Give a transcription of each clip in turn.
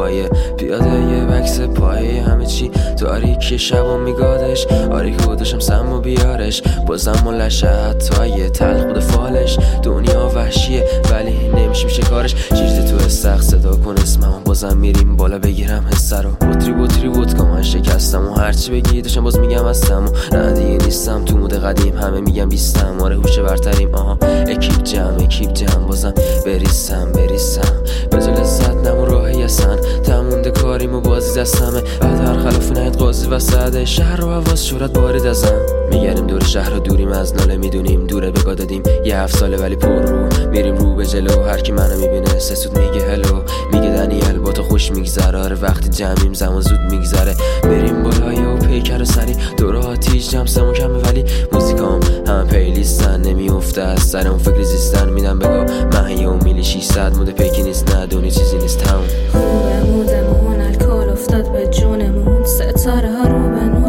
پایه پیاده یه بکس پایه همه چی تاریکی شب و میگادش آری خودشم سم و بیارش بازم ملشه حتی یه تلخ بوده فالش دنیا وحشیه ولی نمیشیم شکارش چیزی تو استخ صدا کن اسمم بازم میریم بالا بگیرم حسه رو بطری ودکا من شکستم و هرچی بگی داشتم باز میگم هستم و نه دیگه نیستم تو مود قدیم همه میگم بیستم آره هوش برتریم آها اکیپ جمع بازم بریسم بجا لذت نمو راهی اصلا تمونده کاریم و بازی دستمه بعد هر خلافی نهید قاضی و سعده شهر و حواظ شورت بارید ازم میگریم دور شهر و دوریم از ناله میدونیم دوره بگا دادیم یه 7 ساله ولی پر رو میریم رو به جلو هر کی منو میبینه سسود میگه هلو میگه دنیل با تو خوش میگذره آره وقتی جمعیم زمان زود میگذره بریم بالای و پیکر سری دور آتیش جمسمون کمه ولی موزیکام همه پیلیستن نمیافته از سر اون فکر زیستن میدم بگا من یه میلی 600 مود پیکی نیست نه دونی چیزی نیست تموم خوبه مودمون الکل افتاد به جونمون ستاره ها رو به نور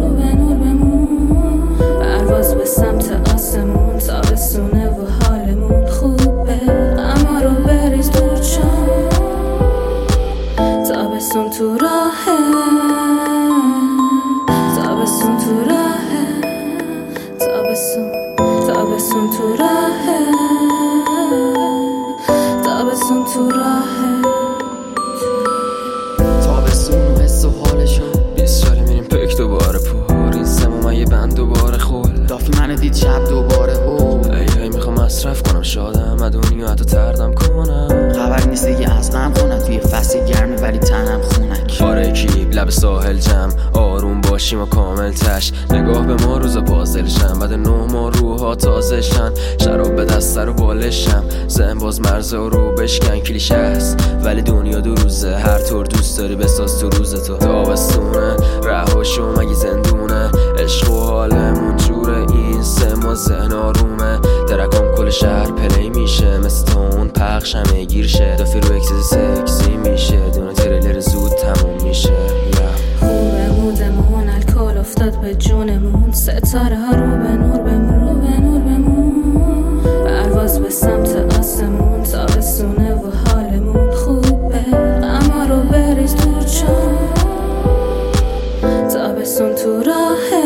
بمون پرواز به سمت آسمون تابستونه و حالمون خوبه اما رو بریز دور چون تابستون تو راهه تابستون تو راهه تابستون تو راهه تابستون تو راهه تابستون حس و حالشو 20 ساله میریم پک دوباره پر این سموم یه بند دوباره خول دافی منو دید شب دوباره ای میخوام مصرف کنم شادم از دنیا حتی تردم کنم خبر نیست دیگه از غم خونم توی فصل گرمی ولی تنم خونک آره اکیپ لب ساحل جمع آروم باشیم و کامل تش نگاه به ما روزا پازلشم بعد 9 ماه روحا تازه شن شراب به دست رو بالشم زن باز مرزه و رو بشکن کلیشه هست ولی دنیا 2 روزه هر طور دوست داری بساز تو روز تو تابستونه رهاشو مگه زندونه عشق و حالمون جوره این 3 ماه ذهن آرومه درکام کل شهر پلی میشه مثل تون پخش همه گیر شه دافی رو اکسیز سکسی میشه دونه تریلر زود تموم میشه خوبه مودمون الکل افتاد به جونمون ستاره ها رو به نور بمون پرواز به سمت آسمون تابستونه و حالمون خوبه اما رو بریز دور چون تابستون تو راهه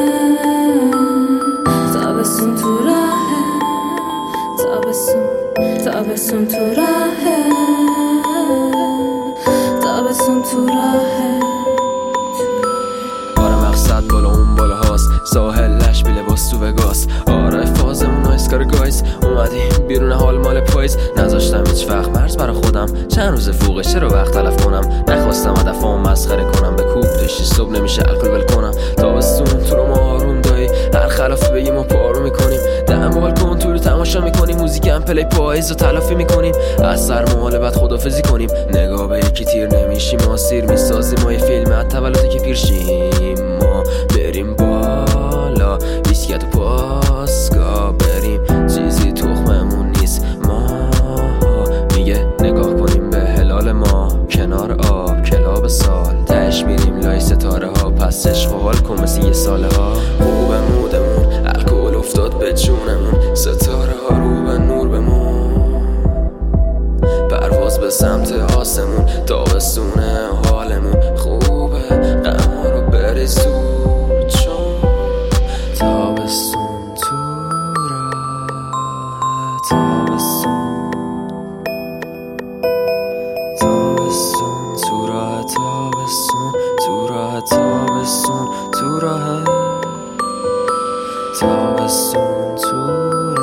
تابستون تو راهه تابستون تو راهه تابستون تو راهه آره مقصد بالا اون بالا هاست ساحل لش بی لباس تو وگاس آره فازمون نایسکار گایز اومدیم بیرون حال مال پایز نذاشتم هیچ وقت مرز برا خودم چند روز فوقش چرا وقت تلف کنم نخواستم هدفام مسخره کنم به کوب داشتی صبح نمیشه الکل ول کنم تابستون تو رو ما آروم دایی هر خلافی بگیم و پارو میکنیم دم بالکن تو رو تماشا میکنیم موزیکم پلی پاییز و تلافی میکنیم از سر محال بعد خدافزی کنیم نگاه به یکی تیر نمیشیم ما سیر میسازیم ما یه فیلم از تولده که پیرشیم ما بریم بالا بیسکت و پاسگاه بریم چیزی تخممون نیست ما میگه نگاه کنیم به هلال ما کنار آب کلاب سال تش میریم لای ستاره ها پس عشق و حال کن مثل یه ساله ها خوبه مودمون الکل افتاد به جونمون ستاره ها رو به نور بمون پرواز به سمت آسمون تابستونه حالمون خوبه غم رو بریز دور چون تابستون تو راه تابستون تو راه تابستون تو راه تابستون تو راه تابستون تو راه